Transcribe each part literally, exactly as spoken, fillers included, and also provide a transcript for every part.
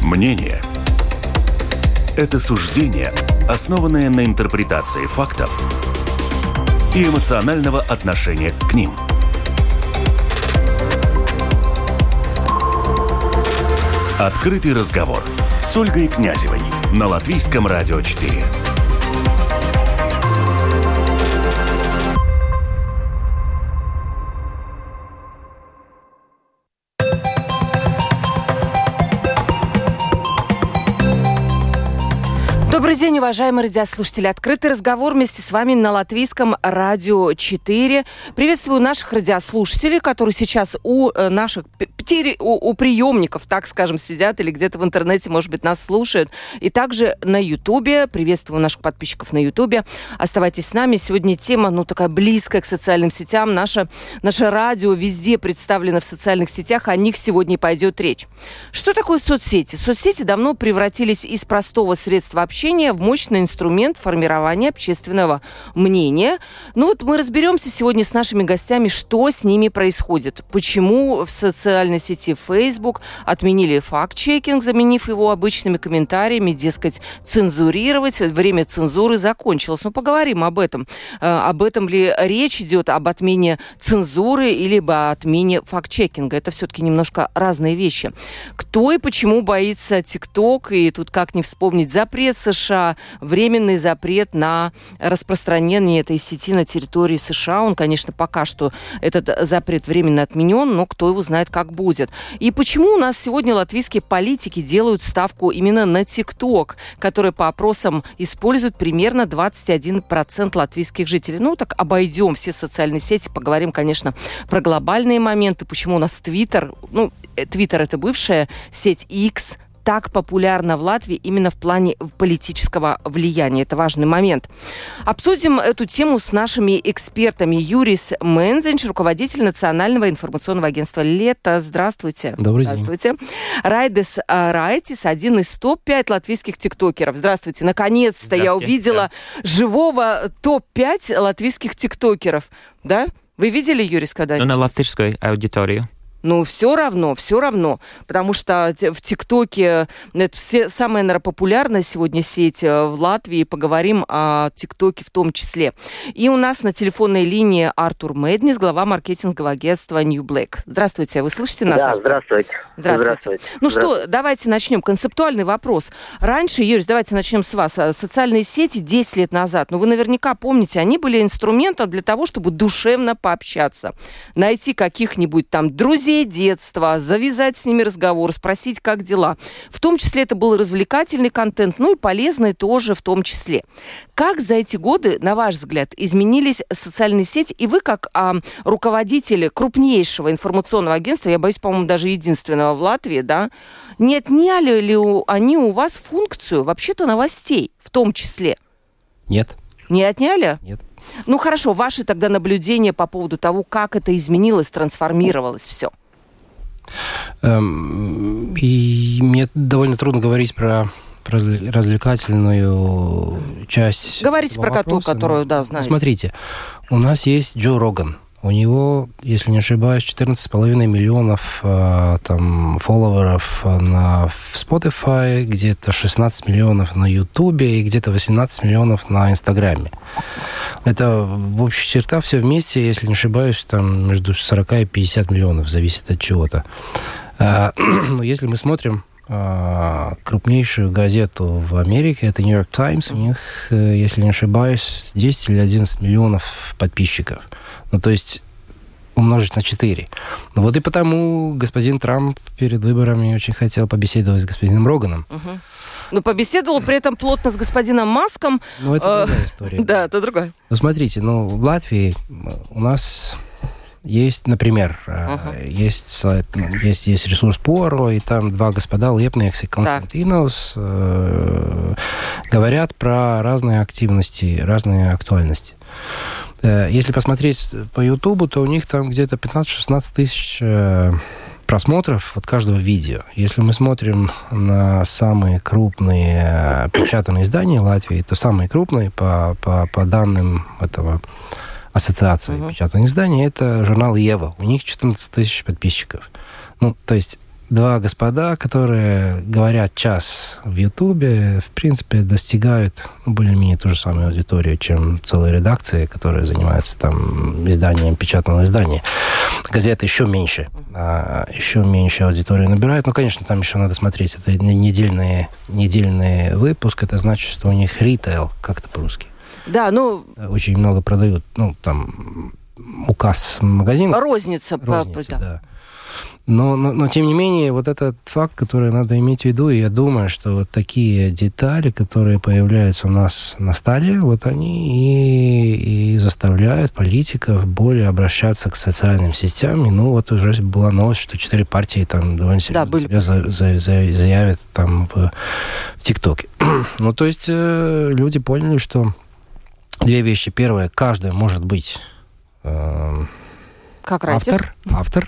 Мнение – это суждение, основанное на интерпретации фактов и эмоционального отношения к ним. Открытый разговор с Ольгой Князевой на Латвийском радио четыре. Добрый день, уважаемые радиослушатели. Открытый разговор вместе с вами на Латвийском радио четыре. Приветствую наших радиослушателей, которые сейчас у наших у, у приемников, так скажем, сидят или где-то в интернете, может быть, нас слушают. И также на Ютубе. Приветствую наших подписчиков на Ютубе. Оставайтесь с нами. Сегодня тема, ну, такая близкая к социальным сетям. Наше, наше радио везде представлено в социальных сетях. О них сегодня и пойдет речь. Что такое соцсети? Соцсети давно превратились из простого средства общения в мощный инструмент формирования общественного мнения. Ну вот мы разберемся сегодня с нашими гостями, что с ними происходит. Почему в социальной сети Facebook отменили факт-чекинг, заменив его обычными комментариями, дескать, цензурировать. Время цензуры закончилось. Но поговорим об этом. Об этом ли речь идет, об отмене цензуры или об отмене факт-чекинга. Это все-таки немножко разные вещи. Кто и почему боится TikTok? И тут как не вспомнить запрет США, временный запрет на распространение этой сети на территории США. Он, конечно, пока что этот запрет временно отменен, но кто его знает, как будет. И почему у нас сегодня латвийские политики делают ставку именно на TikTok, который по опросам использует примерно двадцать один процент латвийских жителей. Ну, так обойдем все социальные сети, поговорим, конечно, про глобальные моменты, почему у нас Twitter, ну, Twitter это бывшая сеть X, так популярна в Латвии именно в плане политического влияния. Это важный момент. Обсудим эту тему с нашими экспертами. Юрис Мензинш, руководитель Национального информационного агентства «Лето». Здравствуйте. Добрый Здравствуйте. день. Райдес Райтис, один из топ пять латвийских тиктокеров. Здравствуйте. Наконец-то я увидела да. живого топ пять латвийских тиктокеров. Да? Вы видели, Юрис, когда-нибудь? Ну, на латвийскую аудиторию. Ну, все равно, все равно, потому что в ТикТоке это все, самая, наверное, популярная сегодня сеть в Латвии, поговорим о ТикТоке в том числе. И у нас на телефонной линии Артур Меднис, глава маркетингового агентства New Black. Здравствуйте, вы слышите нас? Да, здравствуйте. Здравствуйте. Здравствуйте. Ну здравствуйте. что, давайте начнем. Концептуальный вопрос. Раньше, Юрий, давайте начнем с вас. Социальные сети десять лет назад, ну вы наверняка помните, они были инструментом для того, чтобы душевно пообщаться, найти каких-нибудь там друзей, детства, завязать с ними разговор, спросить, как дела. В том числе это был развлекательный контент, ну и полезный тоже в том числе. Как за эти годы, на ваш взгляд, изменились социальные сети? И вы, как а, руководитель крупнейшего информационного агентства, я боюсь, по-моему, даже единственного в Латвии, да, не отняли ли они у вас функцию вообще-то новостей в том числе? Нет. Не отняли? Нет. Ну хорошо, ваши тогда наблюдения по поводу того, как это изменилось, трансформировалось все. Эм, и мне довольно трудно говорить про развлекательную часть. Говорите про коту, которую, да, знаете. Смотрите, у нас есть Джо Роган. У него, если не ошибаюсь, четырнадцать с половиной миллионов э, там, фолловеров на, в Spotify, где-то шестнадцать миллионов на YouTube и где-то восемнадцать миллионов на Инстаграме. Это в общей черта все вместе, если не ошибаюсь, там между сорок и пятьдесят миллионов, зависит от чего-то. Э, но если мы смотрим э, крупнейшую газету в Америке, это New York Times, у них, э, если не ошибаюсь, десять или одиннадцать миллионов подписчиков. Ну, то есть умножить на четыре. Ну, вот и потому господин Трамп перед выборами очень хотел побеседовать с господином Роганом. Угу. Ну, побеседовал при этом плотно с господином Маском. Ну, это другая история. Да, это другая. Ну, смотрите, ну, в Латвии у нас есть, например, uh-huh. есть, есть, есть ресурс Пуаро, и там два господа, Лепнекс и Константинос, да. э, говорят про разные активности, разные актуальности. Если посмотреть по Ютубу, то у них там где-то пятнадцать-шестнадцать тысяч просмотров от каждого видео. Если мы смотрим на самые крупные печатные издания Латвии, то самые крупные по, по, по данным этого ассоциации uh-huh. печатных изданий, это журнал «Ева». У них четырнадцать тысяч подписчиков. Ну, то есть два господа, которые говорят час в Ютубе, в принципе, достигают более-менее ту же самую аудиторию, чем целые редакции, которые занимаются там изданием печатного издания. Газеты еще меньше, а, еще меньше аудиторию набирают. Ну, конечно, там еще надо смотреть. Это недельный, недельный выпуск, это значит, что у них ритейл, как-то по-русски. Да, ну... Очень много продают, ну, там, указ магазинов. Розница. Розница, по, да. да. Но, но, но, тем не менее, вот этот факт, который надо иметь в виду, и я думаю, что вот такие детали, которые появляются у нас на столе, вот они и, и заставляют политиков более обращаться к социальным сетям. И, ну, вот уже была новость, что четыре партии там довольно серьезно да, были... себя за, за, за, заявят там в, в ТикТоке. Ну, то есть э, люди поняли, что две вещи. Первое, каждый может быть... Э, Как автор, автор.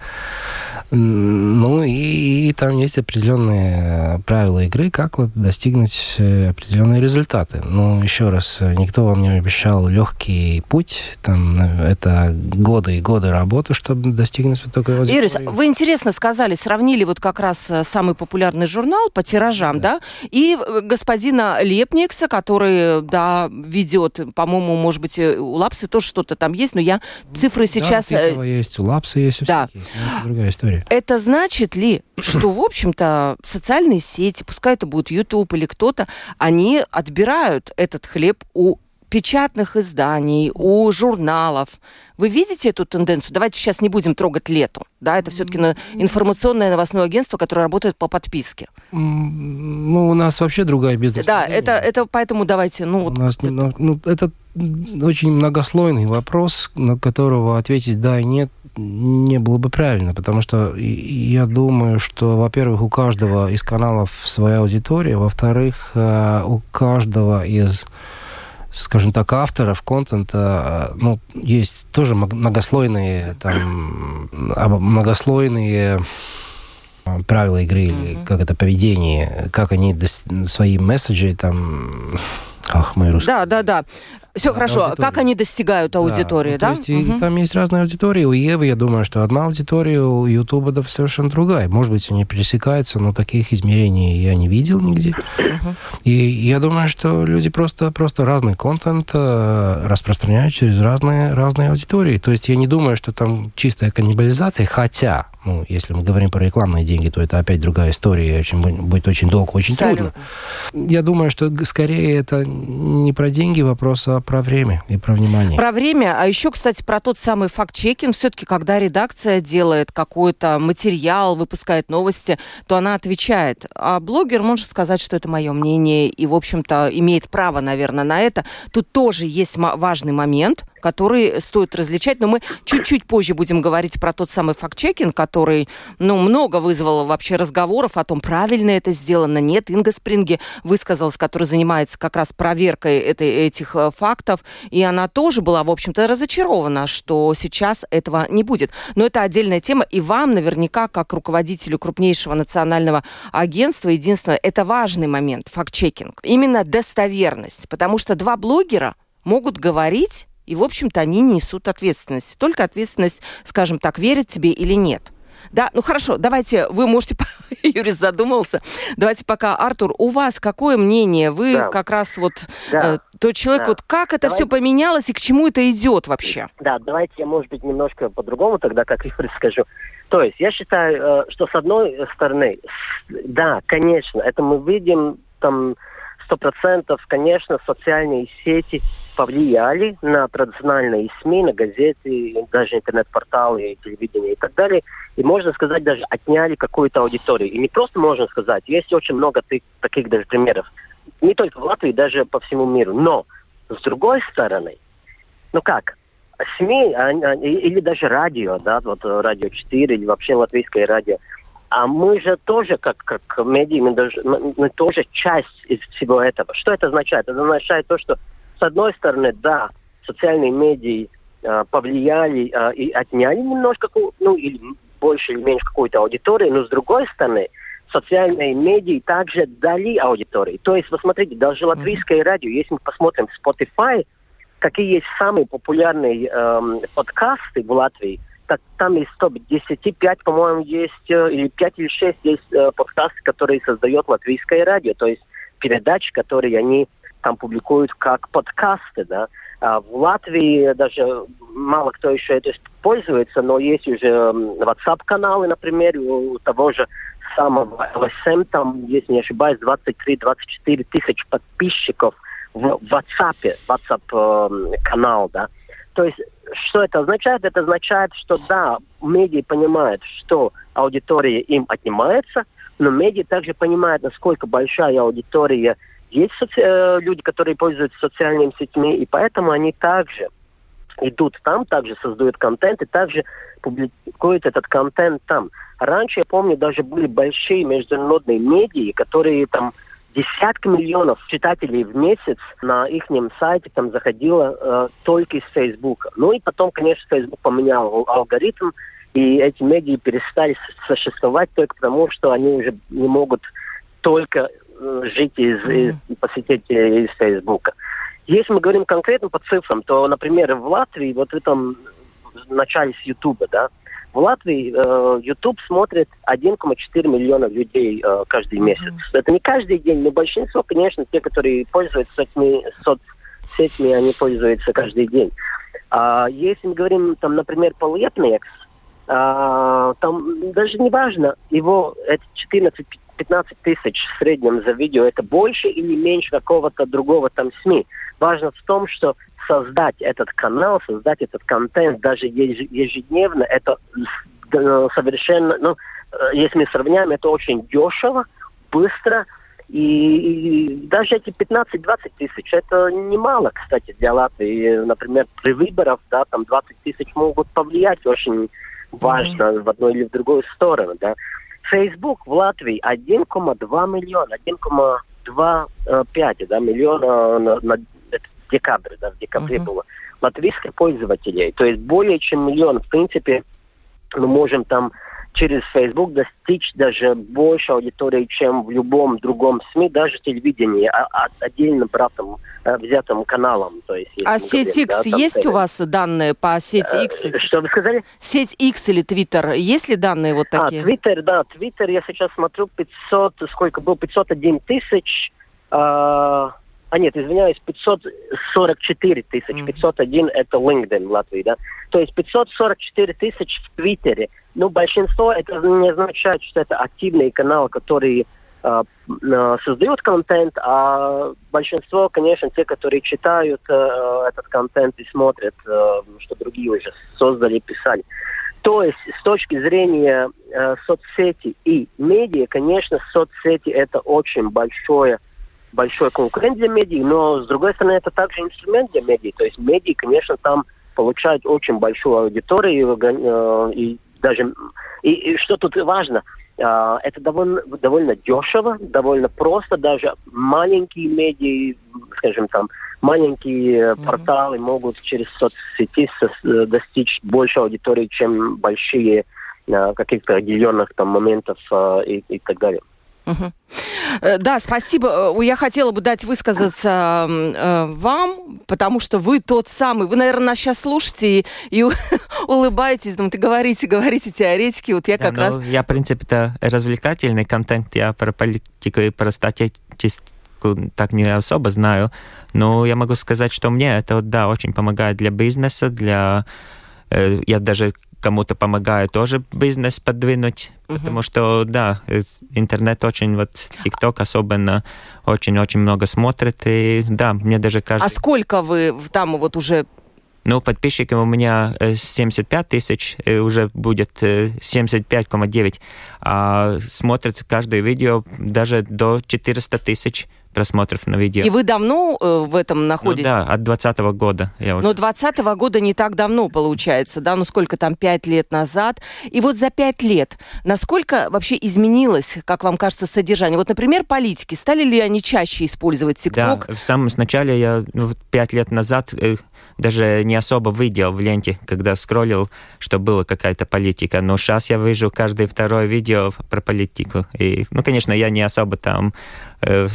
Ну, и, и там есть определенные правила игры, как вот достигнуть определенные результаты. Но еще раз, никто вам не обещал легкий путь. Там это годы и годы работы, чтобы достигнуть вот такой аудитории. Ирис, вы интересно сказали, сравнили вот как раз самый популярный журнал по тиражам, да, да и господина Лепникса, который, да, ведет, по-моему, может быть, у Лапсы тоже что-то там есть, но я цифры сейчас... Да, у есть, у Лапсы есть, у да. всех есть, но это другая история. Это значит ли, что, в общем-то, социальные сети, пускай это будет YouTube или кто-то, они отбирают этот хлеб у печатных изданий, у журналов? Вы видите эту тенденцию? Давайте сейчас не будем трогать Лету. Да, это все-таки информационное новостное агентство, которое работает по подписке. Ну, у нас вообще другая бизнес-модель. Да, это, это поэтому давайте... Ну, у вот, нас, ну, ну, это очень многослойный вопрос, на которого ответить «да» и «нет» не было бы правильно, потому что я думаю, что, во-первых, у каждого из каналов своя аудитория, во-вторых, у каждого из, скажем так, авторов контента, ну, есть тоже многослойные, там, многослойные правила игры, mm-hmm. или как это поведение, как они свои месседжи там... Ах, мои русские. Да, да, да. Все да, хорошо. Аудитория. Как они достигают аудитории, да? Ну, то есть, угу. Там есть разные аудитории. У Евы, я думаю, что одна аудитория, у Ютуба да, совершенно другая. Может быть, они пересекаются, но таких измерений я не видел нигде. Угу. И я думаю, что люди просто, просто разный контент распространяют через разные, разные аудитории. То есть я не думаю, что там чистая каннибализация, хотя, ну, если мы говорим про рекламные деньги, то это опять другая история, очень, будет очень долго, очень Абсолютно. трудно. Я думаю, что скорее это не про деньги вопрос, а про время и про внимание. Про время, а еще, кстати, про тот самый факт-чекинг. Все-таки, когда редакция делает какой-то материал, выпускает новости, то она отвечает. А блогер может сказать, что это мое мнение, и, в общем-то, имеет право, наверное, на это. Тут тоже есть важный момент, который стоит различать, но мы чуть-чуть позже будем говорить про тот самый факт-чекинг, который, ну, много вызвал вообще разговоров о том, правильно это сделано, нет. Инга Спринге высказалась, которая занимается как раз проверкой этой, этих фактов, и она тоже была, в общем-то, разочарована, что сейчас этого не будет. Но это отдельная тема, и вам наверняка, как руководителю крупнейшего национального агентства, единственное, это важный момент, факт-чекинг. Именно достоверность, потому что два блогера могут говорить, и, в общем-то, они несут ответственность. Только ответственность, скажем так, верят тебе или нет. Да, ну хорошо, давайте, вы можете, Юрис задумался, давайте пока, Артур, у вас какое мнение? Вы да. как раз вот да. э, тот человек, да. вот как это давайте... все поменялось и к чему это идет вообще? Да, давайте я, может быть, немножко по-другому тогда, как Юрис, скажу. То есть я считаю, что с одной стороны, да, конечно, это мы видим там сто процентов, конечно, социальные сети повлияли на традиционные СМИ, на газеты, даже интернет-порталы, телевидение и так далее. И, можно сказать, даже отняли какую-то аудиторию. И не просто можно сказать, есть очень много таких даже примеров. Не только в Латвии, даже по всему миру. Но, с другой стороны, ну как, СМИ или даже радио, да, вот Радио четыре или вообще латвийское радио, а мы же тоже, как, как медиа, мы, даже, мы тоже часть из всего этого. Что это означает? Это означает то, что с одной стороны, да, социальные медиа э, повлияли э, и отняли немножко, ну, или больше или меньше какую-то аудиторию, но с другой стороны, социальные медиа также дали аудитории. То есть, вы смотрите, даже латвийское радио, если мы посмотрим Spotify, какие есть самые популярные э, подкасты в Латвии, так, там из топ десять, пять, по-моему, есть, или пять или шесть есть подкасты, которые создает Латвийское радио. То есть передачи, которые они там публикуют как подкасты, да. А в Латвии даже мало кто еще это пользуется, но есть уже WhatsApp-каналы, например, у того же самого эл эс эм, там, если не ошибаюсь, двадцать три - двадцать четыре тысячи подписчиков в WhatsApp, WhatsApp-канал, да. То есть, что это означает? Это означает, что да, медиа понимают, что аудитория им отнимается, но медиа также понимают, насколько большая аудитория есть соци... люди, которые пользуются социальными сетьми, и поэтому они также идут там, также создают контент и также публикуют этот контент там. Раньше, я помню, даже были большие международные медиа, которые там десятки миллионов читателей в месяц на их сайте там заходило э, только из Фейсбука. Ну и потом, конечно, Фейсбук поменял алгоритм, и эти медиа перестали существовать только потому, что они уже не могут только э, жить из, из посетить из Фейсбука. Если мы говорим конкретно по цифрам, то, например, в Латвии, вот в этом в начале с Ютуба, да, в Латвии э, YouTube смотрит один целых четыре миллиона людей э, каждый месяц. Mm-hmm. Это не каждый день, но большинство, конечно, те, которые пользуются этими соцсетями, они пользуются каждый день. А если мы говорим, там, например, по Lietnieks, а, там даже не важно, его это четырнадцать-пятнадцать тысяч в среднем за видео, это больше или меньше какого-то другого там СМИ. Важно в том, что создать этот канал, создать этот контент даже ежедневно, это совершенно, ну, если мы сравняем, это очень дешево, быстро, и, и даже эти пятнадцать-двадцать тысяч, это немало, кстати, для Латвии. Например, при выборах, да, там двадцать тысяч могут повлиять очень важно mm-hmm. в одну или в другую сторону, да. Facebook в Латвии один целых два миллиона, один целых двадцать пять да, миллиона на, на декабрь, да, в декабре uh-huh. было, латвийских пользователей. То есть более чем миллион. В принципе, мы можем там через Facebook достичь даже больше аудитории, чем в любом другом СМИ, даже телевидении, а, а, отдельно братом, взятым каналом. То есть, а сеть X, да, есть там, у вас данные по сети X? Что вы сказали? Сеть X или Twitter, есть ли данные вот такие? А, Twitter, да, Twitter я сейчас смотрю пятьсот, сколько был, пятьсот один тысяч, а, а нет, извиняюсь, пятьсот сорок четыре тысячи, mm-hmm. пятьсот один это LinkedIn в Латвии, да, то есть пятьсот сорок четыре тысячи в Твиттере. Ну, большинство, это не означает, что это активные каналы, которые э, э, создают контент, а большинство, конечно, те, которые читают э, этот контент и смотрят, э, что другие уже создали и писали. То есть, с точки зрения э, соцсети и медиа, конечно, соцсети это очень большое, большой конкурент для медиа, но, с другой стороны, это также инструмент для медиа. То есть, медиа, конечно, там получают очень большую аудиторию, э, и даже, и, и что тут важно, а, это довольно, довольно дешево, довольно просто, даже маленькие медиа, скажем там, маленькие mm-hmm. порталы могут через соцсети со, достичь больше аудитории, чем большие а, каких-то отделенных там моментов а, и, и так далее. Угу. Да, спасибо. Я хотела бы дать высказаться э, вам, потому что вы тот самый. Вы, наверное, нас сейчас слушаете и, и улыбаетесь, думаете, говорите, говорите теоретики. Вот я да, как раз... Я, в принципе, это развлекательный контент. Я про политику и про статистику так не особо знаю. Но я могу сказать, что мне это, да, очень помогает для бизнеса, для... Э, я даже... кому-то помогаю тоже бизнес подвинуть, uh-huh. потому что, да, интернет очень, вот, TikTok особенно, очень-очень много смотрит, и, да, мне даже кажется... А сколько вы там вот уже... Ну, подписчиков у меня семьдесят пять тысяч, уже будет семьдесят пять целых девять, а смотрят каждое видео даже до четыреста тысяч просмотров на видео. И вы давно э, в этом находитесь? Ну да, от двадцатого года. Я уже... Но двадцатого года не так давно получается, да? Ну сколько там, пять лет назад. И вот за пять лет насколько вообще изменилось, как вам кажется, содержание? Вот, например, политики. Стали ли они чаще использовать ТикТок? Да, в самом начале я ну, пять лет назад э, даже не особо видел в ленте, когда скроллил, что была какая-то политика. Но сейчас я вижу каждое второе видео про политику. И, ну, конечно, я не особо там э, слушаю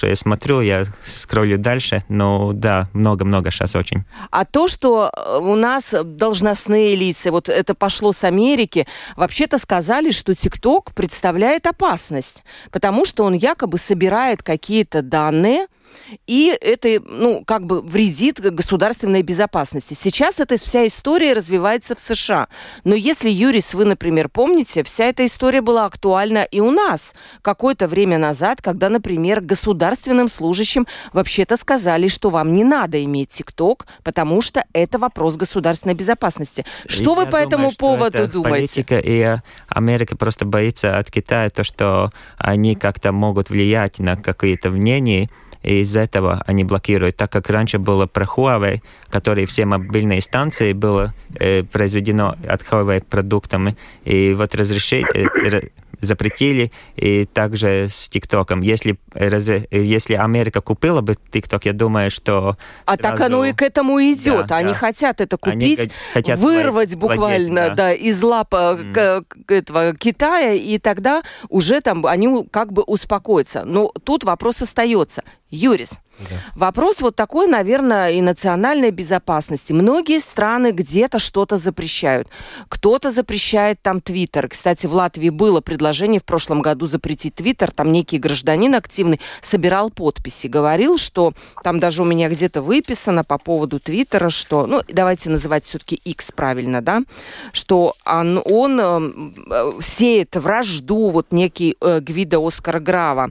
что я смотрю, я скроллю дальше, но да, много-много сейчас очень. А то, что у нас должностные лица, вот это пошло с Америки, вообще-то сказали, что ТикТок представляет опасность, потому что он якобы собирает какие-то данные, и это, ну, как бы вредит государственной безопасности. Сейчас эта вся история развивается в США. Но если, Юрис, вы, например, помните, вся эта история была актуальна и у нас какое-то время назад, когда, например, государственным служащим вообще-то сказали, что вам не надо иметь ТикТок, потому что это вопрос государственной безопасности. Что Я вы по думаю, этому поводу это думаете? Политика, и Америка просто боится от Китая, то, что они как-то могут влиять на какие-то мнения, и из-за этого они блокируют. Так как раньше было про Huawei, которые все мобильные станции было э, произведено от Huawei продуктами, и вот разрешили, э, запретили, и также с ТикТоком. Если, если Америка купила бы ТикТок, я думаю, что... А сразу... так оно и к этому идет. Да, они да. хотят это купить, Они хотят вырвать владеть, буквально да. Да, из лап mm. этого Китая, и тогда уже там они как бы успокоятся. Но тут вопрос остается. Юрис, да. Вопрос вот такой, наверное, и национальной безопасности. Многие страны где-то что-то запрещают. Кто-то запрещает там Твиттер. Кстати, в Латвии было предложение в прошлом году запретить Твиттер. Там некий гражданин активный собирал подписи. Говорил, что там даже у меня где-то выписано по поводу Твиттера, что, ну, давайте называть все-таки X правильно, да, что он, он э, сеет вражду, вот некий э, Гвидо Оскар Грава.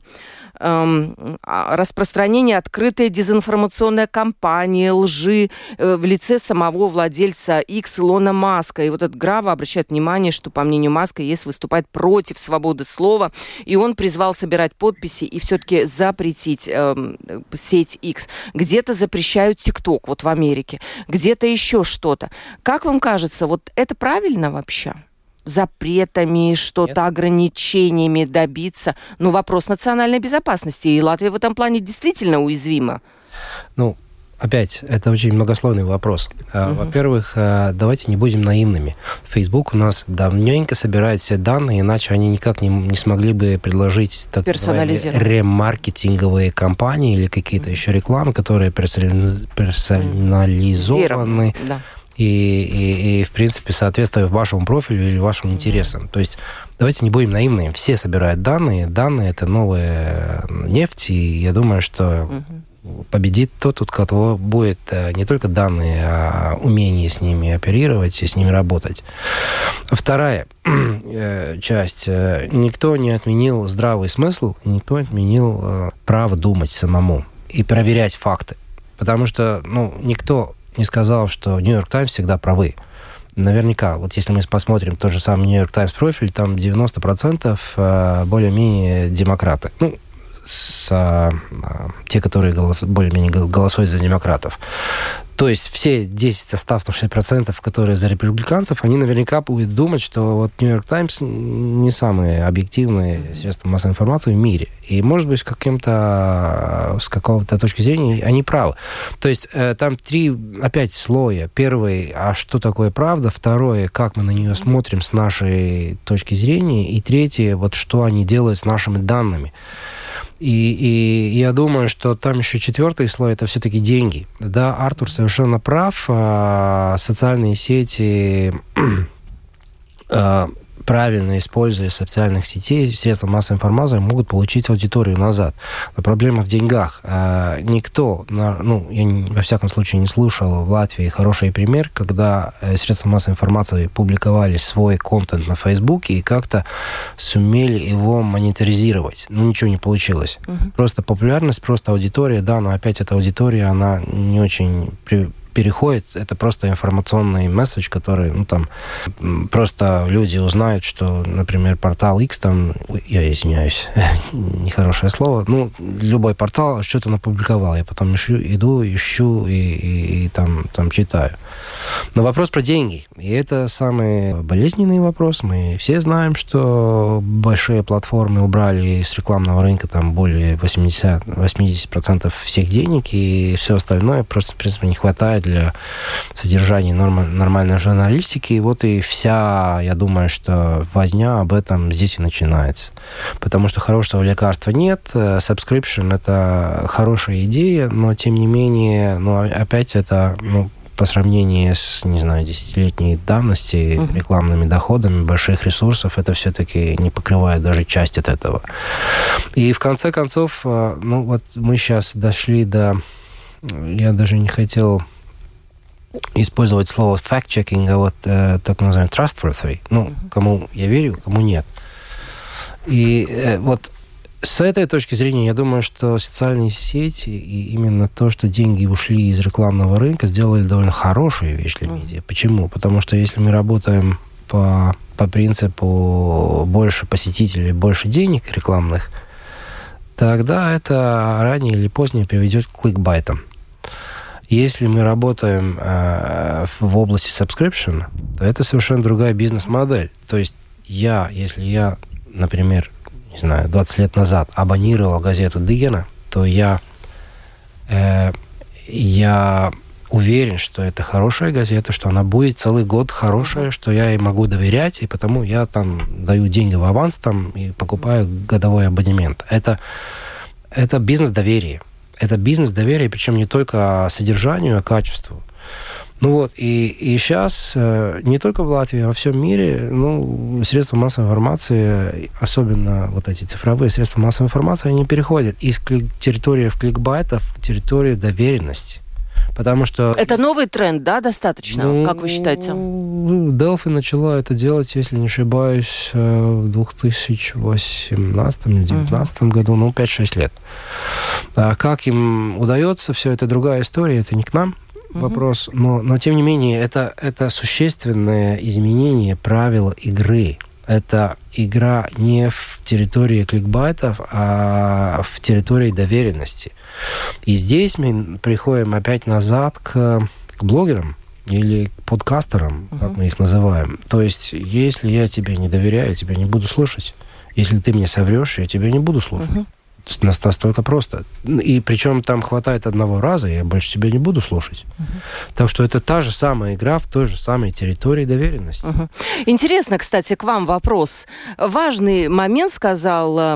Распространение открытой дезинформационной кампании, лжи в лице самого владельца X Илона Маска. И вот этот Грава обращает внимание, что, по мнению Маска, ЕС выступает против свободы слова, и он призвал собирать подписи и все-таки запретить э, сеть X. Где-то запрещают ТикТок, вот в Америке, где-то еще что-то. Как вам кажется, вот это правильно вообще? Запретами, что-то, Нет. ограничениями добиться. Ну, вопрос национальной безопасности. И Латвия в этом плане действительно уязвима. Ну, опять, это очень многослойный вопрос. Uh-huh. Во-первых, давайте не будем наивными. Facebook у нас давненько собирает все данные, иначе они никак не, не смогли бы предложить так называемые ремаркетинговые кампании или какие-то uh-huh. еще рекламы, которые персонализованы. Uh-huh. Да. И, и, и, в принципе, соответствует вашему профилю или вашим интересам. То есть давайте не будем наивными. Все собирают данные. Данные – это новая нефть. И я думаю, что угу. победит тот, у кого будет не только данные, а умение с ними оперировать и с ними работать. Вторая часть. Никто не отменил здравый смысл, никто не отменил право думать самому и проверять факты. Потому что, ну, никто... не сказал, что Нью-Йорк Таймс всегда правы. Наверняка, вот если мы посмотрим тот же самый Нью-Йорк Таймс профиль, там девяносто процентов более-менее демократы. Ну, с, а, те, которые голос, более-менее голосуют за демократов. То есть все десять оставшихся процентов, которые за республиканцев, они наверняка будут думать, что вот Нью-Йорк Таймс не самые объективные средства массовой информации в мире. И, может быть, с каким-то, с какого-то точки зрения они правы. То есть там три, опять, слоя. Первый, а что такое правда? Второе, как мы на нее смотрим с нашей точки зрения. И третье, вот что они делают с нашими данными. И, и я думаю, что там еще четвертый слой – это все-таки деньги. Да, Артур совершенно прав. Социальные сети, правильно используя социальных сетей, средства массовой информации, могут получить аудиторию назад. Но проблема в деньгах. Никто, ну, я во всяком случае не слышал в Латвии хороший пример, когда средства массовой информации публиковали свой контент на Фейсбуке и как-то сумели его монетаризировать. Ну, ничего не получилось. Uh-huh. Просто популярность, просто аудитория, да, но опять эта аудитория, она не очень... переходит, это просто информационный месседж, который, ну, там, просто люди узнают, что, например, портал X, там, я извиняюсь, нехорошее слово, ну, любой портал что-то напубликовал, я потом ищу, иду, ищу и, и, и там, там читаю. Но вопрос про деньги, и это самый болезненный вопрос. Мы все знаем, что большие платформы убрали с рекламного рынка там более восемьдесят процентов всех денег, и все остальное просто, в принципе, не хватает для содержания норм, нормальной журналистики. И вот и вся, я думаю, что возня об этом здесь и начинается. Потому что хорошего лекарства нет. Subscription – это хорошая идея, но, тем не менее, ну, опять это... Ну, по сравнению с, не знаю, десятилетней давности, uh-huh. рекламными доходами больших ресурсов, это все-таки не покрывает даже часть от этого. И в конце концов, ну вот мы сейчас дошли до... Я даже не хотел использовать слово fact-checking, а вот э, так называемый trustworthy. Ну, uh-huh. кому я верю, кому нет. И э, вот с этой точки зрения, я думаю, что социальные сети и именно то, что деньги ушли из рекламного рынка, сделали довольно хорошую вещь для медиа. Mm. Почему? Потому что если мы работаем по, по принципу больше посетителей, больше денег рекламных, тогда это ранее или позднее приведет к кликбайтам. Если мы работаем э, в области subscription, то это совершенно другая бизнес-модель. То есть я, если я, например, не знаю, двадцать лет назад абонировал газету Диггена, то я, э, я уверен, что это хорошая газета, что она будет целый год хорошая, что я ей могу доверять, и потому я там даю деньги в аванс там, и покупаю годовой абонемент. Это, это бизнес доверия. Это бизнес доверия, причем не только содержанию, а качеству. Ну вот, и, и сейчас не только в Латвии, а во всем мире, ну, средства массовой информации, особенно вот эти цифровые средства массовой информации, они переходят из клик- территории в кликбайтов в территорию доверенности. Потому что... Это новый тренд, да, достаточно, ну, как вы считаете? Delphi начала это делать, если не ошибаюсь, в две тысячи восемнадцатом или две тысячи девятнадцатом uh-huh. году, ну, пять-шесть лет. А как им удается, все это другая история, это не к нам вопрос, но, но тем не менее, это, это существенное изменение правил игры. Это игра не в территории кликбайтов, а в территории доверенности. И здесь мы приходим опять назад к, к блогерам или к подкастерам, uh-huh. как мы их называем. То есть, если я тебе не доверяю, я тебя не буду слушать. Если ты мне соврешь, я тебя не буду слушать. Uh-huh. Настолько просто. И причем там хватает одного раза, я больше тебя не буду слушать. Uh-huh. Так что это та же самая игра в той же самой территории доверенности. Uh-huh. Интересно, кстати, к вам вопрос. Важный момент сказал,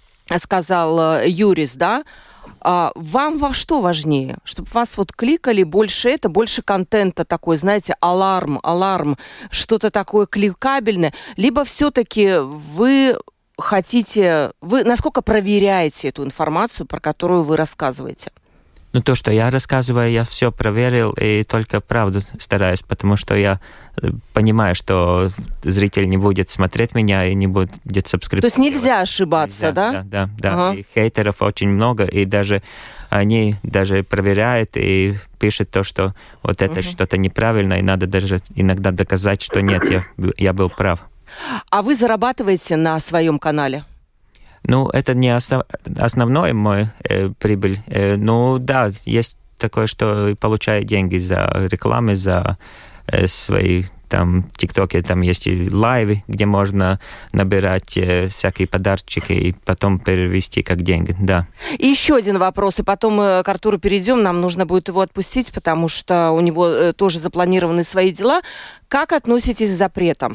сказал Юрис, да? А вам во что важнее? Чтобы вас вот кликали, больше это, больше контента такой, знаете, аларм, аларм, что-то такое кликабельное, либо все-таки вы хотите, вы насколько проверяете эту информацию, про которую вы рассказываете? Ну, то, что я рассказываю, я все проверил и только правду стараюсь, потому что я понимаю, что зритель не будет смотреть меня и не будет сабскрипировать. То есть нельзя ошибаться, нельзя, да? Да, да, да. Ага. И хейтеров очень много, и даже они даже проверяют и пишут то, что вот это uh-huh. что-то неправильно, и надо даже иногда доказать, что нет, я, я был прав. А вы зарабатываете на своем канале? Ну, это не основ... основной мой э, прибыль. Э, ну, да, есть такое, что получаю деньги за рекламу, за э, свои там тиктоки, там есть и лайвы, где можно набирать э, всякие подарочки и потом перевести как деньги, да. И еще один вопрос, и потом мы к Артуру перейдем, нам нужно будет его отпустить, потому что у него э, тоже запланированы свои дела. Как относитесь к запретам?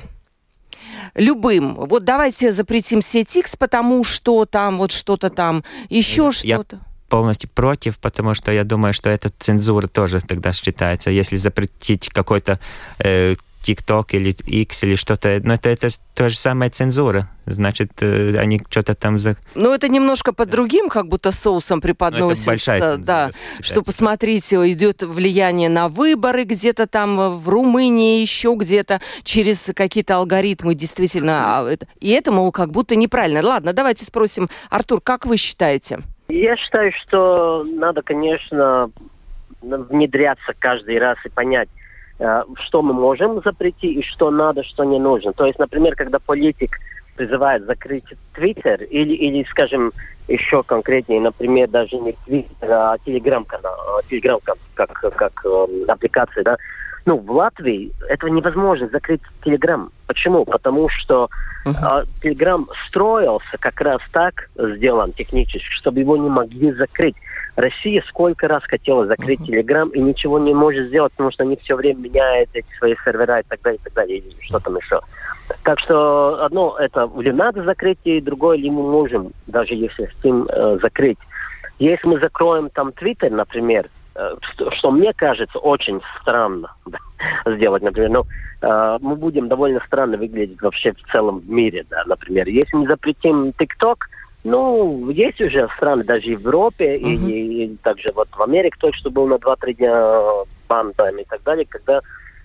Любым. Вот давайте запретим сеть X, потому что там вот что-то там, еще я что-то. Полностью против, потому что я думаю, что это цензура тоже тогда считается. Если запретить какой-то э, TikTok или X или что-то, но это, это та же самая цензура. Значит, э, они что-то там... За... Ну, это немножко под другим, как будто соусом преподносится. Это большая цензура, да, что, посмотрите, идет влияние на выборы где-то там в Румынии, еще где-то, через какие-то алгоритмы, действительно. И это, мол, как будто неправильно. Ладно, давайте спросим. Артур, как вы считаете? Я считаю, что надо, конечно, внедряться каждый раз и понять, что мы можем запретить и что надо, что не нужно. То есть, например, когда политик призывает закрыть Твиттер или, или, скажем, еще конкретнее, например, даже не Твиттер, а Телеграм-канал, Телеграм как, как, как э, аппликация, да, Ну, в Латвии этого невозможно закрыть Telegram. Почему? Потому что uh-huh. э, Telegram строился как раз так, сделан технически, чтобы его не могли закрыть. Россия сколько раз хотела закрыть uh-huh. Telegram и ничего не может сделать, потому что они все время меняют эти свои сервера и так далее, и так далее, и что там еще. Так что одно это или надо закрыть, и другое ли мы можем, даже если с ним э, закрыть. Если мы закроем там Twitter, например, Что, что мне кажется очень странно да, сделать, например, ну, э, мы будем довольно странно выглядеть вообще в целом мире, да, например. Если мы запретим TikTok, ну, есть уже страны, даже в Европе, uh-huh. и, и также вот в Америке только что был на два-три дня бан там, и так далее, когда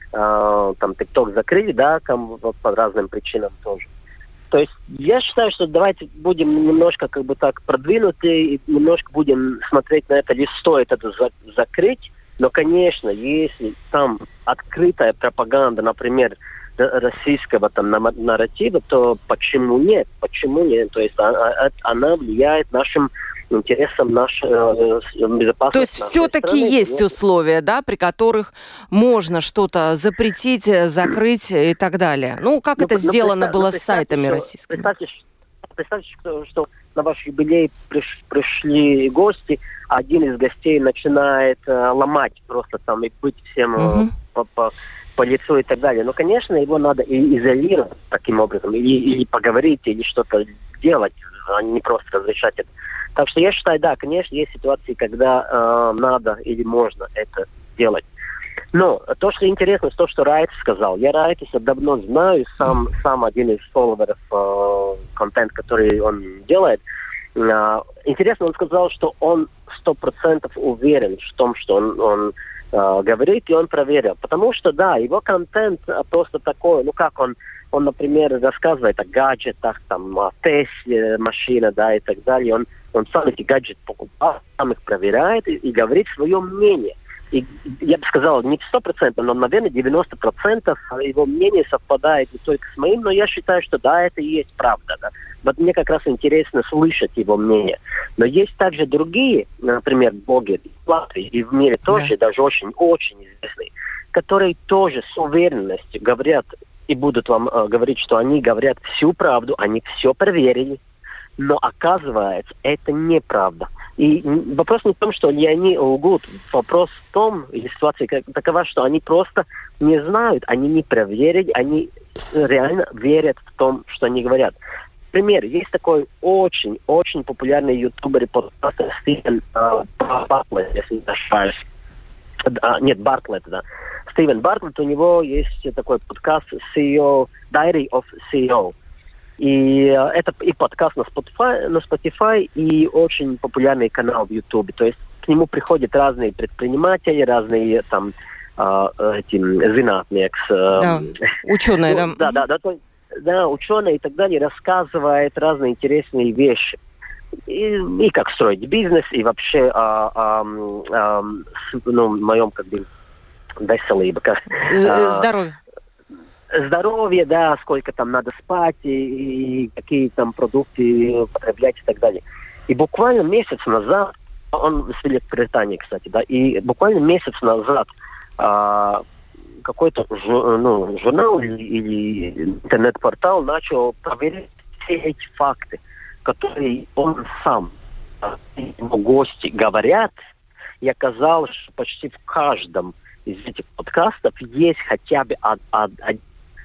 э, там TikTok закрыли, да, там, вот, по разным причинам тоже. То есть я считаю, что давайте будем немножко как бы так продвинуты и немножко будем смотреть на это, ли стоит это за- закрыть. Но, конечно, если там открытая пропаганда, например, российского там нарратива, то почему нет? Почему нет? То есть она, она влияет нашим интересам, нашей э, безопасности. То есть все-таки страны, есть нет? условия, да, при которых можно что-то запретить, закрыть и так далее. Ну, как ну, это ну, сделано было с сайтами что, российскими? Представьте, представьте что, что на ваш юбилей приш, пришли гости, один из гостей начинает э, ломать просто там и быть всем угу. по, по, по лицу и так далее. Но, конечно, его надо и изолировать таким образом, или, или поговорить, или что-то делать, а не просто разрешать это. Так что я считаю, да, конечно, есть ситуации, когда э, надо или можно это делать. Но то, что интересно, то, что Райтс сказал. Я Райтса давно знаю, сам, сам один из фолловеров э, контент, который он делает. Э, интересно, он сказал, что он сто процентов уверен в том, что он, он э, говорит, и он проверил. Потому что, да, его контент просто такой, ну как он, он, например, рассказывает о гаджетах, там, о Тесле, машина, да, и так далее. Он Он сам эти гаджеты покупает, сам их проверяет и, и говорит свое мнение. И я бы сказал, не сто процентов, но, наверное, девяносто процентов его мнение совпадает не только с моим, но я считаю, что да, это и есть правда. Да. Вот мне как раз интересно слышать его мнение. Но есть также другие, например, блогеры в Латвии и в мире тоже, yeah. даже очень-очень известные, которые тоже с уверенностью говорят и будут вам э, говорить, что они говорят всю правду, они все проверили. Но оказывается, это неправда. И вопрос не в том, что ли они лгут. Вопрос в том, или ситуация такова, что они просто не знают, они не проверили, они реально верят в том, что они говорят. Например, есть такой очень-очень популярный ютубер и подкастер Стивен э, Бартлетт, если не ошибаюсь. А, нет, Бартлетт, да. Стивен Бартлетт, у него есть такой подкаст си и о, Diary of си и о. И это и подкаст на Spotify, на Spotify, и очень популярный канал в YouTube. То есть к нему приходят разные предприниматели, разные там эти зинатные, да, ученые, ну, да, да, да, да, да, ученые и так далее, рассказывают разные интересные вещи. И, и как строить бизнес, и вообще о, о, о, ну, моем как бы веселибе, здоровье. Здоровье, да, сколько там надо спать, и, и какие там продукты потреблять и так далее. И буквально месяц назад, он в Великобритании, кстати, да, и буквально месяц назад а, какой-то жу, ну, журнал или, или интернет-портал начал проверять все эти факты, которые он сам, его гости говорят, и оказалось, что почти в каждом из этих подкастов есть хотя бы один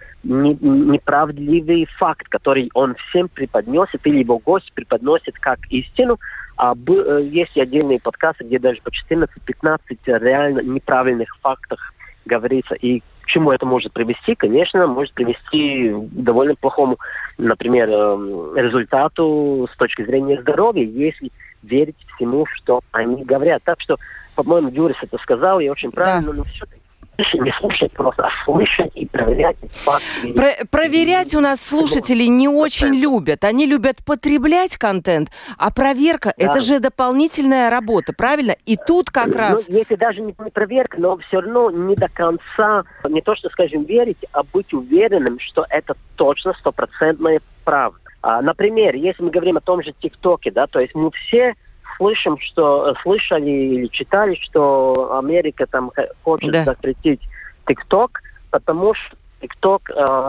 неправдивый факт, который он всем преподносит, или его гость преподносит как истину. А есть отдельные подкасты, где даже по четырнадцать-пятнадцать реально неправильных фактов говорится. И к чему это может привести? Конечно, может привести к довольно плохому, например, результату с точки зрения здоровья, если верить всему, что они говорят. Так что, по-моему, Юрис это сказал, и очень правильно, да. Но все-таки не слушать просто, а слышать и проверять факты. Про- проверять у нас слушатели не очень любят. Они любят потреблять контент, а проверка да. – это же дополнительная работа, правильно? И тут как ну, раз… Если даже не проверка, но все равно не до конца, не то, что, скажем, верить, а быть уверенным, что это точно стопроцентная правда. А, например, если мы говорим о том же ТикТоке, да, то есть мы все… Слышим, что слышали или читали, что Америка там хочет да. запретить TikTok, потому что TikTok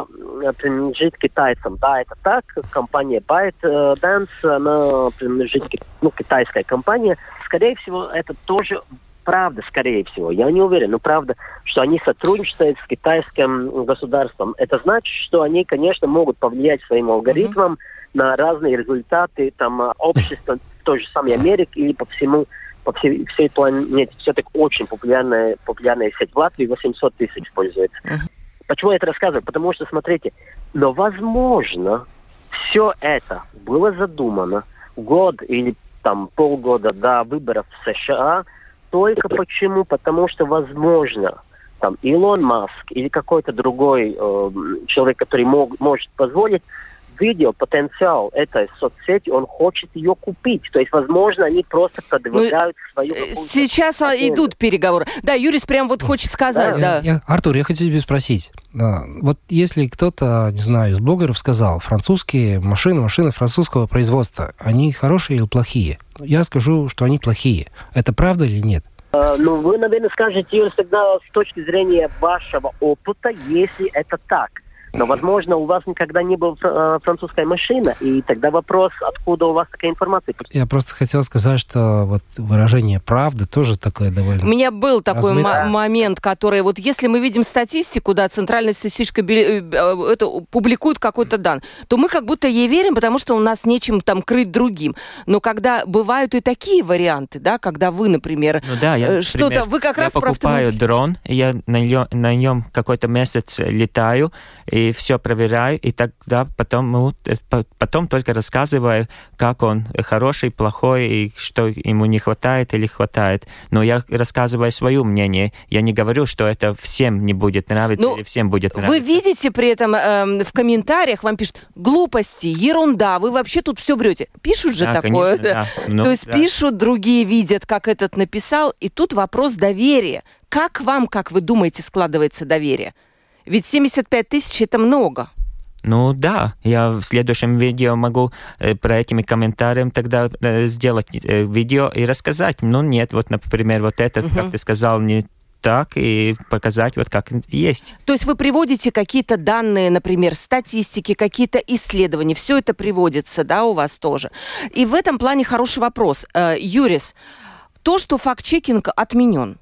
э, принадлежит китайцам. Да, это так. Компания ByteDance, она принадлежит, ну, китайская компания. Скорее всего, это тоже правда, скорее всего. Я не уверен, но правда, что они сотрудничают с китайским государством. Это значит, что они, конечно, могут повлиять своим алгоритмом mm-hmm. на разные результаты там, общества в той же самой Америке или по всему, по всей, всей планете. Все-таки очень популярная, популярная сеть в Латвии, восемьсот тысяч пользуется. Mm-hmm. Почему я это рассказываю? Потому что, смотрите, но возможно, все это было задумано год или там полгода до выборов в США. Только почему? Потому что, возможно, там Илон Маск или какой-то другой э, человек, который мог, может позволить, видел потенциал этой соцсети, он хочет ее купить. То есть, возможно, они просто продвигают ну, свою... Сейчас агенду. Идут переговоры. Да, Юрис прям вот хочет сказать. Да. Да. Я, я, Артур, я хочу тебя спросить. Вот если кто-то, не знаю, из блогеров сказал, французские машины, машины французского производства, они хорошие или плохие? Я скажу, что они плохие. Это правда или нет? Uh, ну, вы, наверное, скажете, Юрис, тогда с точки зрения вашего опыта, если это так. Но, возможно, у вас никогда не была э, французская машина, и тогда вопрос, откуда у вас такая информация? Я просто хотел сказать, что вот выражение «правда» тоже такое довольно... У меня был такой м- момент, который... Вот если мы видим статистику, да, Центральная статистическая это публикует какой-то дан, то мы как будто ей верим, потому что у нас нечем там крыть другим. Но когда бывают и такие варианты, да, когда вы, например, ну, да, я, что-то... Например, вы как я раз покупаю про... дрон, я на нем, на нем какой-то месяц летаю, и все проверяю, и тогда потом, ну, потом только рассказываю, как он хороший, плохой, и что ему не хватает или хватает. Но я рассказываю свое мнение. Я не говорю, что это всем не будет нравиться, ну, или всем будет нравиться. Вы видите при этом э, в комментариях, вам пишут глупости, ерунда, вы вообще тут все врете. Пишут же да, такое. Конечно, да. Ну, то есть да. пишут, другие видят, как этот написал, и тут вопрос доверия. Как вам, как вы думаете, складывается доверие? Ведь семьдесят пять тысяч – это много. Ну да, я в следующем видео могу э, про этими комментариями тогда э, сделать э, видео и рассказать. Ну нет, вот, например, вот это, uh-huh. как ты сказал, не так, и показать вот как есть. То есть вы приводите какие-то данные, например, статистики, какие-то исследования, все это приводится, да, у вас тоже. И в этом плане хороший вопрос. Э, Юрис, то, что факт-чекинг отменен,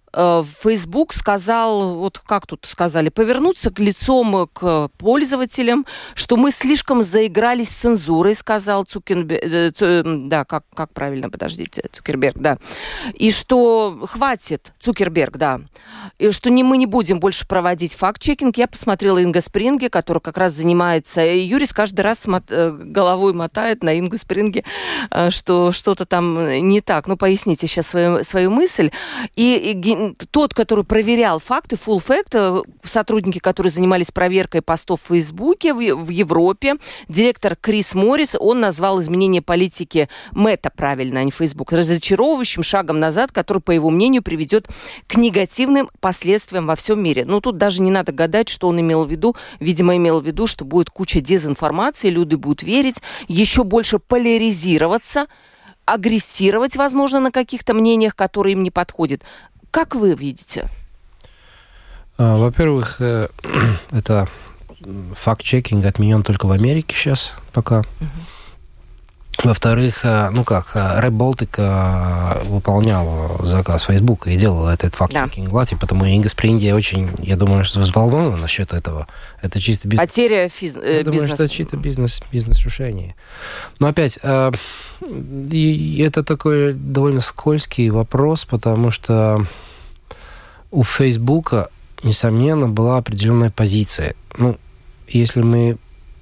Facebook сказал, вот как тут сказали, повернуться к лицом к пользователям, что мы слишком заигрались с цензурой, сказал Цукерберг, да, как, как правильно, подождите, Цукерберг, да, и что хватит, Цукерберг, да, и что не, мы не будем больше проводить факт-чекинг. Я посмотрела Инга Спринге, которая как раз занимается, и Юрис каждый раз мот, головой мотает на Ингу Спринге, что что-то там не так. Ну, поясните сейчас свою, свою мысль. И, и тот, который проверял факты, full fact, сотрудники, которые занимались проверкой постов в Фейсбуке в, в Европе, директор Крис Моррис, он назвал изменение политики Мета, правильно, а не Facebook, разочаровывающим шагом назад, который, по его мнению, приведет к негативным последствиям во всем мире. Ну, тут даже не надо гадать, что он имел в виду. Видимо, имел в виду, что будет куча дезинформации, люди будут верить, еще больше поляризироваться, агрессировать, возможно, на каких-то мнениях, которые им не подходят. Как вы видите? Во-первых, это факт-чекинг отменен только в Америке сейчас пока. Uh-huh. Во-вторых, ну как, Рэп Болтик выполнял заказ Facebook и делал этот факт-чекинг да. в Латвии, потому Инга Спринге очень, я думаю, что взволнована насчет этого. Это чисто бизнес. Потеря физ... Я бизнес. думаю, что это чисто бизнес, бизнес-решение. Но опять, это такой довольно скользкий вопрос, потому что у Фейсбука, несомненно, была определенная позиция. Ну, если мы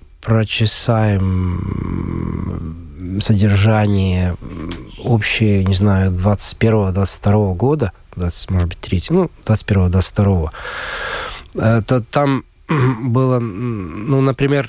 прочесаем содержание общее, не знаю, двадцать первого двадцать второго года, двадцать, может быть, третьего, ну, двадцать первого двадцать второго, то там было, ну, например,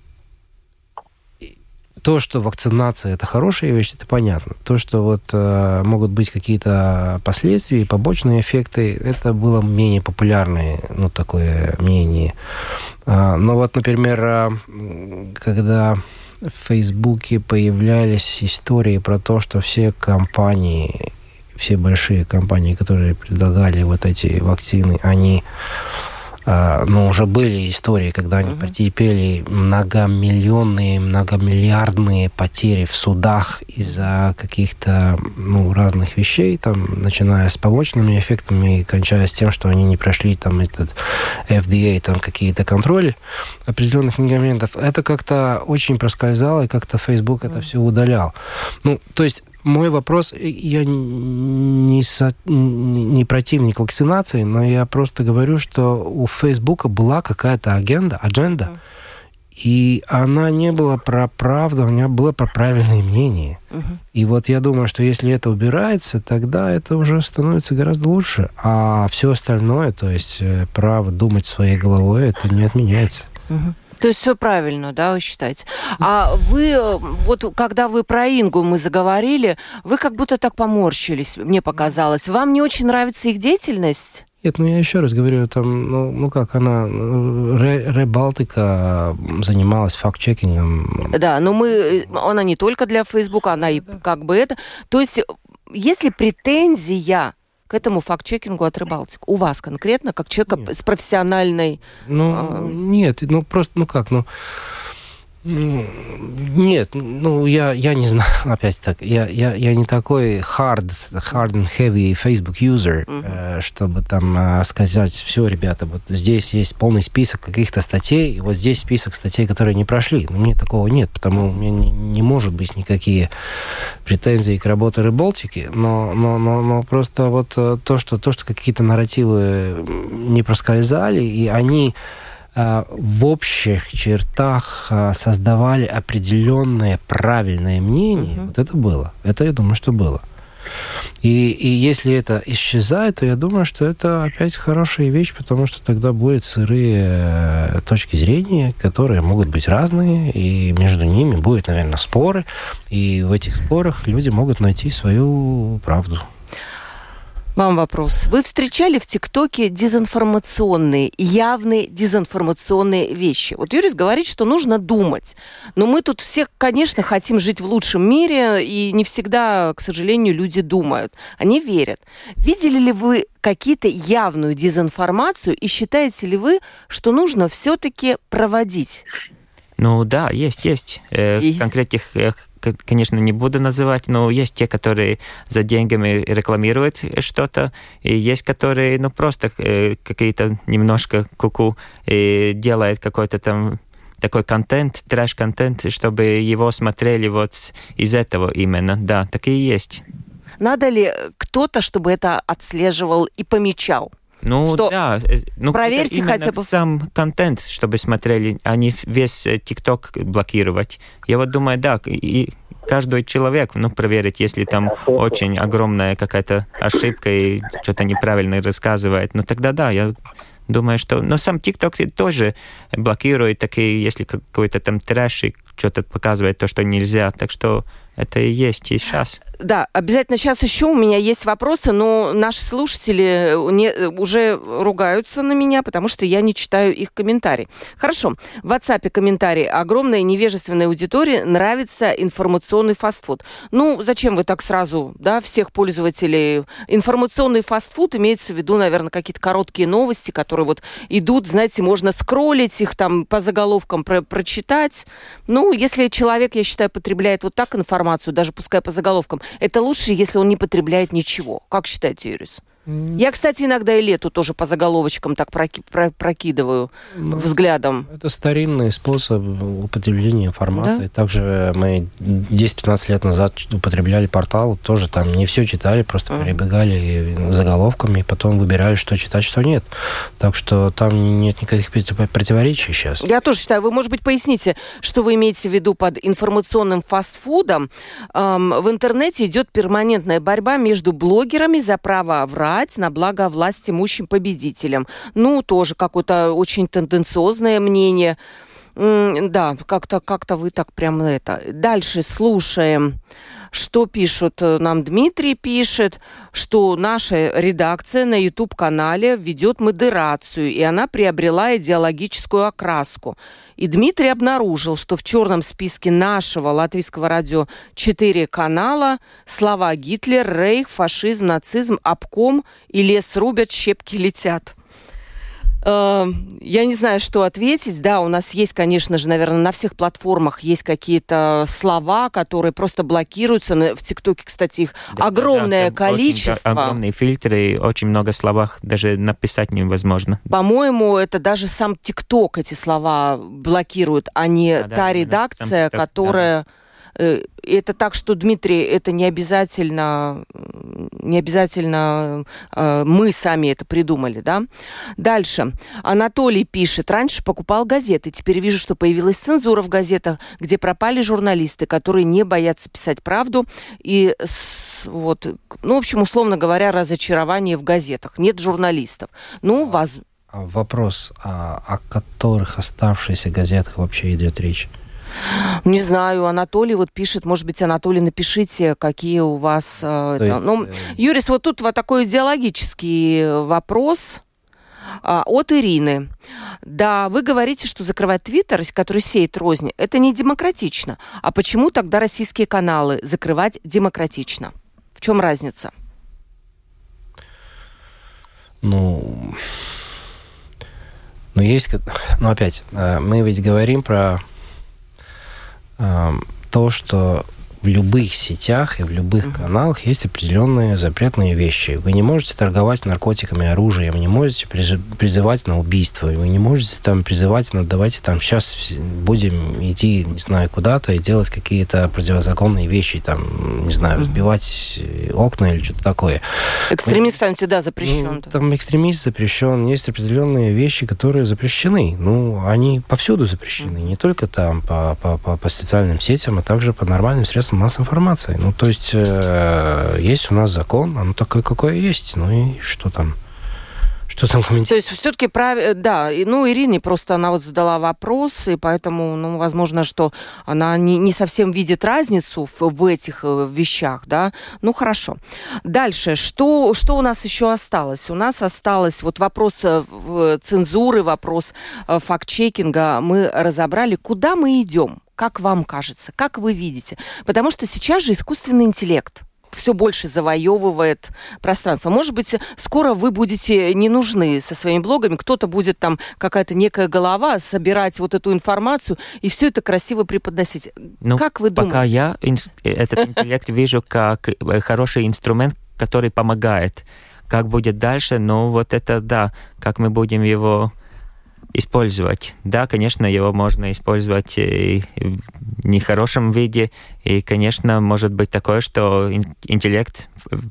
то, что вакцинация – это хорошая вещь, это понятно. То, что вот э, могут быть какие-то последствия, побочные эффекты, это было менее популярное, ну, такое мнение. А, но вот, например, когда в Фейсбуке появлялись истории про то, что все компании все большие компании, которые предлагали вот эти вакцины, они но уже были истории, когда они uh-huh. потерпели многомиллионные, многомиллиардные потери в судах из-за каких-то ну, разных вещей, там, начиная с побочными эффектами и кончая с тем, что они не прошли там, этот эф ди эй, там, какие-то контроли определенных медикаментов. Это как-то очень проскользало, и как-то Facebook uh-huh. это все удалял. Ну, то есть мой вопрос, я не, со, не противник вакцинации, но я просто говорю, что у Фейсбука была какая-то агенда, адженда, uh-huh. и она не была про правду, она была про правильное мнение. Uh-huh. И вот я думаю, что если это убирается, тогда это уже становится гораздо лучше. А все остальное, то есть право думать своей головой, это не отменяется. Uh-huh. То есть все правильно, да, вы считаете? А вы, вот когда вы про Ингу мы заговорили, вы как будто так поморщились, мне показалось. Вам не очень нравится их деятельность? Нет, ну я еще раз говорю, там, ну, ну как она, Ребалтика занималась факт-чекингом. Да, но мы, она не только для Фейсбука, она и да. как бы это. То есть, если претензия к этому факт-чекингу от Ребалтик? У вас конкретно, как человека нет. с профессиональной... Ну, э... нет, ну просто, ну как, ну... Нет, ну, я, я не знаю, опять так, я, я, я не такой hard, hard and heavy Facebook user, uh-huh. э, чтобы там э, сказать, все, ребята, вот здесь есть полный список каких-то статей, и вот здесь список статей, которые не прошли. Но мне такого нет, потому что у меня не, не может быть никакие претензии к работе Ребалтики, но, но, но, но просто вот то, что, то, что какие-то нарративы не проскользали, и они... в общих чертах создавали определенное правильное мнение, uh-huh. вот это было. Это, я думаю, что было. И, и если это исчезает, то я думаю, что это опять хорошая вещь, потому что тогда будут сырые точки зрения, которые могут быть разные, и между ними будут, наверное, споры, и в этих спорах люди могут найти свою правду. Вам вопрос. Вы встречали в ТикТоке дезинформационные, явные дезинформационные вещи? Вот Юрис говорит, что нужно думать. Но мы тут все, конечно, хотим жить в лучшем мире, и не всегда, к сожалению, люди думают. Они верят. Видели ли вы какие-то явную дезинформацию, и считаете ли вы, что нужно все-таки проводить? Ну да, есть, есть. Э, есть. Конкретных, конечно, не буду называть, но есть те, которые за деньгами рекламируют что-то, и есть, которые, ну, просто э, какие-то немножко куку э, делают какой-то там такой контент, трэш-контент, чтобы его смотрели вот из этого именно. Да, такие есть. Надо ли кто-то, чтобы это отслеживал и помечал? Ну что да, ну проверьте хотя бы сам контент, чтобы смотрели, а не весь ТикТок блокировать. Я вот думаю, да, и каждый человек, ну, проверить, если там очень огромная какая-то ошибка и что-то неправильно рассказывает, ну тогда да, я думаю, что... Но сам ТикТок тоже блокирует такие, если какой-то там трэш и что-то показывает то, что нельзя, так что это и есть и сейчас. Да, обязательно сейчас еще у меня есть вопросы, но наши слушатели не, уже ругаются на меня, потому что я не читаю их комментарии. Хорошо, в WhatsApp комментарий. Огромной невежественной аудитории нравится информационный фастфуд. Ну, зачем вы так сразу, да, всех пользователей? Информационный фастфуд имеется в виду, наверное, какие-то короткие новости, которые вот идут, знаете, можно скроллить их там по заголовкам, про- прочитать. Ну, если человек, я считаю, потребляет вот так информацию, даже пускай по заголовкам, это лучше, если он не потребляет ничего. Как считаете, Юрис? Mm. Я, кстати, иногда и лету тоже по заголовочкам так проки- про- прокидываю ну, взглядом. Это старинный способ употребления информации. Да? Также мы десять-пятнадцать лет назад употребляли портал, тоже там не все читали, просто mm. перебегали заголовками, и потом выбирали, что читать, что нет. Так что там нет никаких противоречий сейчас. Я тоже считаю. Вы, может быть, поясните, что вы имеете в виду под информационным фастфудом. Эм, в интернете идет перманентная борьба между блогерами за право врать на благо власть имущим победителям. Ну, тоже какое-то очень тенденциозное мнение. М- да, как-то, как-то вы так прям это... Дальше слушаем. Что пишут? Нам Дмитрий пишет, что наша редакция на YouTube-канале ведет модерацию, и она приобрела идеологическую окраску. И Дмитрий обнаружил, что в черном списке нашего Латвийского радио четыре канала слова «Гитлер», «Рейх», «Фашизм», «Нацизм», «Обком» и «Лес рубят, щепки летят». Я не знаю, что ответить. Да, у нас есть, конечно же, наверное, на всех платформах есть какие-то слова, которые просто блокируются. В ТикТоке, кстати, их да, огромное да, количество. Очень, огромные фильтры, очень много слов даже написать невозможно. По-моему, это даже сам ТикТок эти слова блокирует, а не да, та да, редакция, да, которая... Да. Это так, что, Дмитрий, это не обязательно, не обязательно э, мы сами это придумали, да? Дальше. Анатолий пишет. Раньше покупал газеты, теперь вижу, что появилась цензура в газетах, где пропали журналисты, которые не боятся писать правду. И с, вот, ну, в общем, условно говоря, разочарование в газетах. Нет журналистов. Ну, вас... Вопрос, а о которых оставшихся газетах вообще идет речь? Не знаю, Анатолий вот пишет, может быть, Анатолий, напишите, какие у вас... Э, это, есть... ну, Юрис, вот тут вот такой идеологический вопрос э, от Ирины. Да, вы говорите, что закрывать Твиттер, который сеет рознь, это не демократично. А почему тогда российские каналы закрывать демократично? В чем разница? Ну, ну есть... Ну, опять, мы ведь говорим про... то, что в любых сетях и в любых uh-huh. каналах есть определенные запретные вещи. Вы не можете торговать наркотиками, оружием, не можете призывать на убийство, вы не можете там призывать на давайте там сейчас будем идти, не знаю, куда-то и делать какие-то противозаконные вещи, там, не знаю, разбивать uh-huh. окна или что-то такое. Экстремист там всегда запрещен. Ну, там экстремист запрещен, есть определенные вещи, которые запрещены. Ну, они повсюду запрещены, uh-huh. не только там по, по, по, по социальным сетям, а также по нормальным средствам массовой информации. Ну, то есть, э, есть у нас закон, оно такое, какое есть. Ну и что там? Что там комментировать? То есть, все-таки, прав... да, ну, Ирине просто она вот задала вопрос, и поэтому, ну, возможно, что она не, не совсем видит разницу в, в этих вещах, да. Ну, хорошо. Дальше, что, что у нас еще осталось? У нас осталось вот вопрос цензуры, вопрос факт-чекинга мы разобрали. Куда мы идем? Как вам кажется? Как вы видите? Потому что сейчас же искусственный интеллект все больше завоевывает пространство. Может быть, скоро вы будете не нужны со своими блогами, кто-то будет там, какая-то некая голова, собирать вот эту информацию и все это красиво преподносить. Ну, как вы думаете? Пока я этот интеллект вижу как хороший инструмент, который помогает. Как будет дальше, ну вот это да, как мы будем его... использовать. Да, конечно, его можно использовать и в нехорошем виде, и, конечно, может быть такое, что интеллект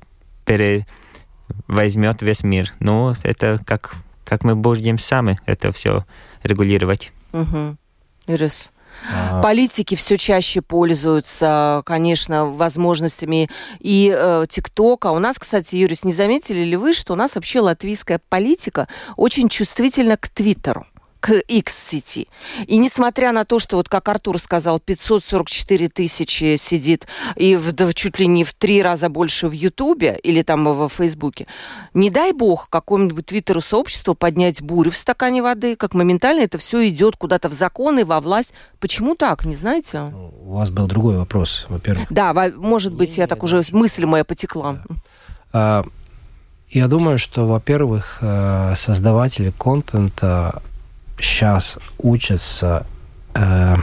перевозьмет весь мир. Ну, это как, как мы будем сами это все регулировать. Угу. Ирис. А... Политики все чаще пользуются, конечно, возможностями и э, ТикТока. У нас, кстати, Юрис, не заметили ли вы, что у нас вообще латвийская политика очень чувствительна к Твиттеру, к X-сети. И несмотря на то, что, вот как Артур сказал, пятьсот сорок четыре тысячи сидит и в, да, чуть ли не в три раза больше в Ютубе или там во Фейсбуке, не дай бог какому-нибудь Твиттеру сообществу поднять бурю в стакане воды, как моментально это все идет куда-то в законы, во власть. Почему так, не знаете? У вас был другой вопрос, во-первых. Да, может быть, я так уже, мысль моя потекла. Да. Я думаю, что, во-первых, создаватели контента сейчас учатся э,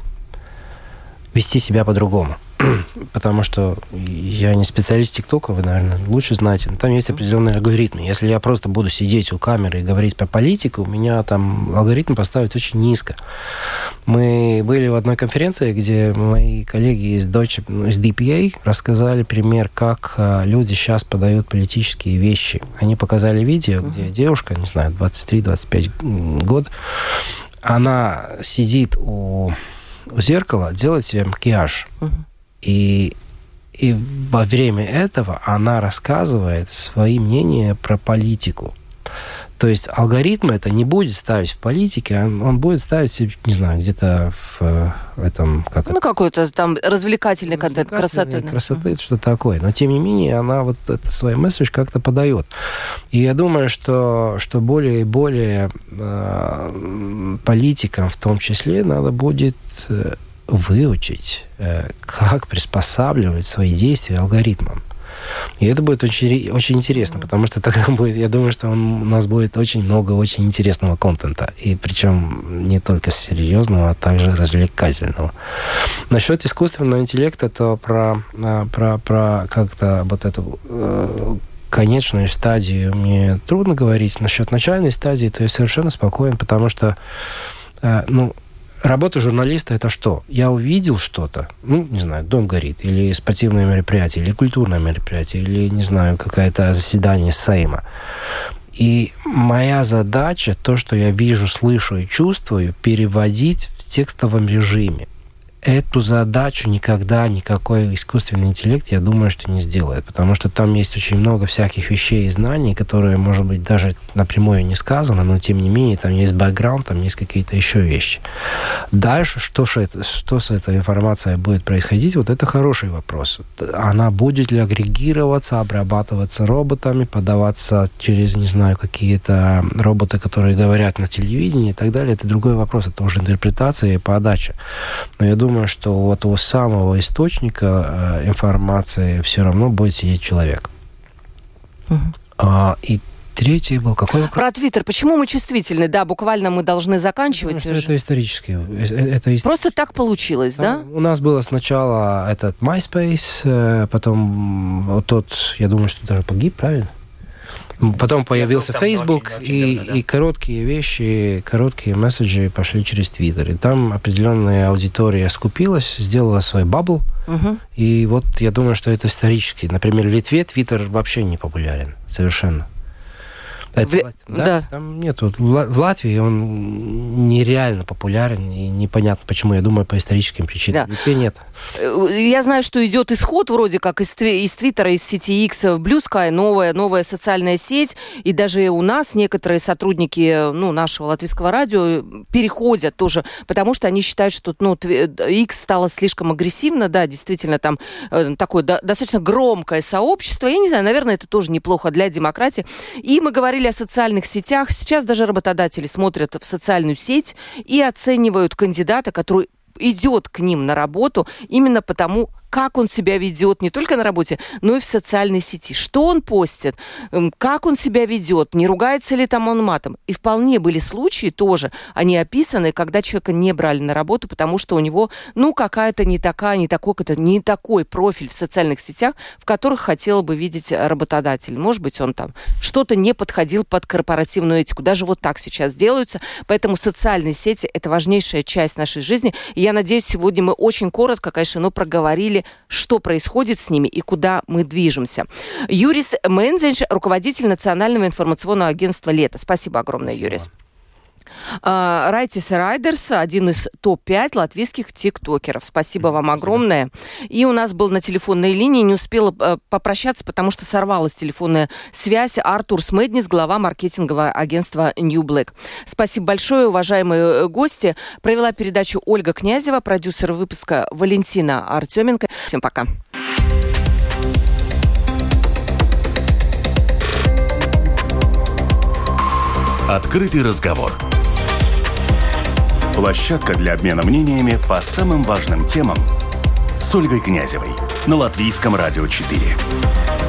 вести себя по-другому. Потому что я не специалист ТикТока, вы, наверное, лучше знаете. Но там есть определенные алгоритмы. Если я просто буду сидеть у камеры и говорить про политику, у меня там алгоритм поставят очень низко. Мы были в одной конференции, где мои коллеги из Deutsche, из ди пи эй рассказали пример, как люди сейчас подают политические вещи. Они показали видео, где uh-huh. девушка, не знаю, двадцать три - двадцать пять год, она сидит у, у зеркала, делает себе макияж. Uh-huh. И, и во время этого она рассказывает свои мнения про политику. То есть алгоритм это не будет ставить в политике, он, он будет ставить, не знаю, где-то в этом... Как ну, это? какой-то там развлекательный контент, красоты. Красоты, uh-huh. что такое. Но, тем не менее, она вот это свой месседж как-то подает. И я думаю, что, что более и более э, политикам в том числе надо будет выучить, э, как приспосабливать свои действия алгоритмам. И это будет очень, очень интересно, потому что тогда будет, я думаю, что он, у нас будет очень много очень интересного контента. И причем не только серьезного, а также развлекательного. Насчет искусственного интеллекта, то про, про, про как-то вот эту э, конечную стадию мне трудно говорить. Насчет начальной стадии, то я совершенно спокоен, потому что, э, ну, работа журналиста – это что? Я увидел что-то, ну, не знаю, дом горит, или спортивное мероприятие, или культурное мероприятие, или, не знаю, какое-то заседание Сейма. И моя задача, то, что я вижу, слышу и чувствую, переводить в текстовом режиме. Эту задачу никогда никакой искусственный интеллект, я думаю, что не сделает, потому что там есть очень много всяких вещей и знаний, которые, может быть, даже напрямую не сказано, но, тем не менее, там есть бэкграунд, там есть какие-то еще вещи. Дальше, что, что с этой информацией будет происходить, вот это хороший вопрос. Она будет ли агрегироваться, обрабатываться роботами, подаваться через, не знаю, какие-то роботы, которые говорят на телевидении и так далее, это другой вопрос, это уже интерпретация и подача. Но я думаю, что вот у самого источника э, информации все равно будет сидеть человек. Uh-huh. А, и третий был какой вопрос? Про Твиттер. Почему мы чувствительны? Да, буквально мы должны заканчивать. Думаю, это исторически. Это исторически. Просто так получилось, да? У нас было сначала этот MySpace, потом вот тот, я думаю, что даже погиб, правильно? Потом появился Facebook, очень, очень и, давно, да. и короткие вещи, короткие месседжи пошли через Твиттер. И там определенная аудитория скупилась, сделала свой бабл. Угу. И вот я думаю, что это исторически. Например, в Литве Твиттер вообще не популярен совершенно. Это, в... да? да. Там нету. В Латвии он нереально популярен, и непонятно почему. Я думаю, по историческим причинам. Да. В Литве нет. Я знаю, что идет исход вроде как из, из Твиттера, из сети X в Blue Sky, новая, новая социальная сеть. И даже у нас некоторые сотрудники ну, нашего латвийского радио переходят тоже, потому что они считают, что ну, X стало слишком агрессивно. Да, действительно, там э, такое да, достаточно громкое сообщество. Я не знаю, наверное, это тоже неплохо для демократии. И мы говорили о социальных сетях. Сейчас даже работодатели смотрят в социальную сеть и оценивают кандидата, который идет к ним на работу именно потому, как он себя ведет не только на работе, но и в социальной сети. Что он постит, как он себя ведет, не ругается ли там он матом. И вполне были случаи тоже, они описаны, когда человека не брали на работу, потому что у него, ну, какая-то не такая, не такой, какой-то не такой профиль в социальных сетях, в которых хотела бы видеть работодатель. Может быть, он там что-то не подходил под корпоративную этику. Даже вот так сейчас делаются. Поэтому социальные сети – это важнейшая часть нашей жизни. И я надеюсь, сегодня мы очень коротко, конечно, но проговорили, что происходит с ними и куда мы движемся. Юрис Мензенш, руководитель Национального информационного агентства «Лето». Спасибо огромное, Спасибо. Юрис. Райтис Райдерс, один из топ пять латвийских тиктокеров. Спасибо вам Спасибо. огромное. И у нас был на телефонной линии, не успела попрощаться, потому что сорвалась телефонная связь, Артур Смеднис, глава маркетингового агентства New Black. Спасибо большое, уважаемые гости. Провела передачу Ольга Князева, продюсер выпуска Валентина Артеменко. Всем пока. Открытый разговор. Площадка для обмена мнениями по самым важным темам с Ольгой Князевой на Латвийском радио четыре.